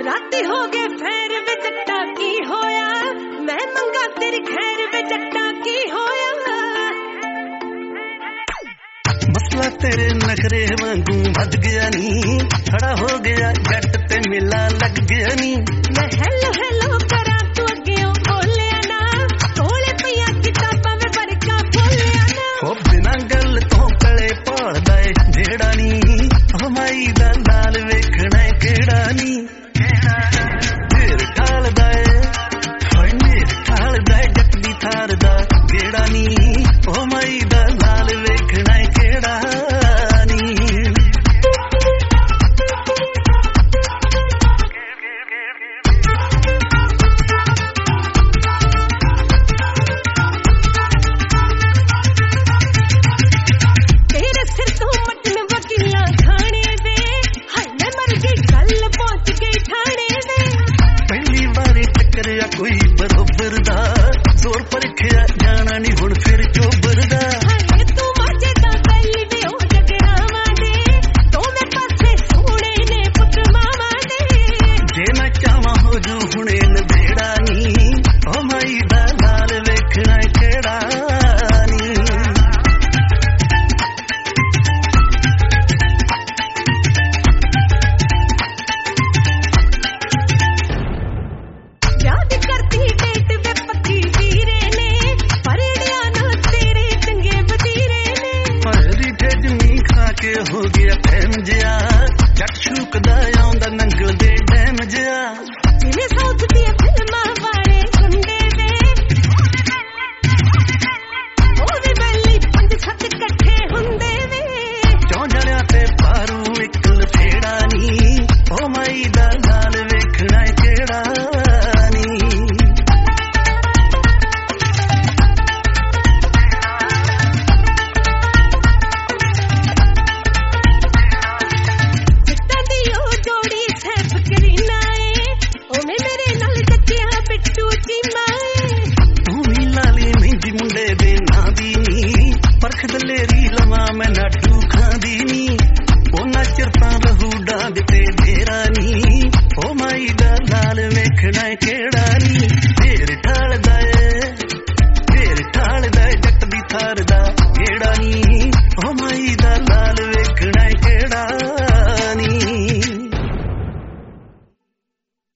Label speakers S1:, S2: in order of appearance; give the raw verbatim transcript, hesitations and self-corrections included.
S1: राती हो गए फेर वे जट्टा की होया मैं मंगा तेरी खैर वे जट्टा की होया
S2: मसला तेरे नखरे वांगू भज गया नी खड़ा हो गया जट ते मेला लग गया नी
S1: मैं हेलो हेलो करा तू अगे बोलिया ना कोले पिया किताबां में बरका बोलिया ना
S2: ओ बिना गल तो कले पालदा ए जेड़ा नी ओ माई दा लाल वेखना केड़ा नी ढेर ठालदा ए होय ढेर ठालदा ए जट दी थार दा गेड़ा नी ओ माई दा लाल वेखना केड़ा कोई बरोबर दा जोर परखिया जाना नहीं हुण फिर चोबर दा
S1: हाय तू मजे दा गली वे ओ जगरावा दे तो मैं पासे सोने ने पुत मामा दे
S2: जे मैं चावा हो जू हुणे नबेड़ा नी ओ माई दा लाल वेखना केड़ा नी
S1: याद करती डेट वे पक्की वीरे ने परड़िया ना तेरे चंगे बतीरे ने
S2: हरी ठेजनी खा के हो गया टैम जिया जट छूकदा आउंदा नंगल दे डैम जिया
S1: जिने साउथ दी फिल्मां वाले गुंडे वे ओ वे बैली पंज सत इकट्ठे हुंदे वे
S2: चौ जणिया ते पारू इक लफेड़ा नी ओ माई दा लाल वेखना केड़ा मुंडे दे ना दी नी परख दलेरी लवा मैं नाडू खांदी नी ओ नचरता रहू डांग ते डेरा नी ओ माई दा लाल वेखना केड़ा नी।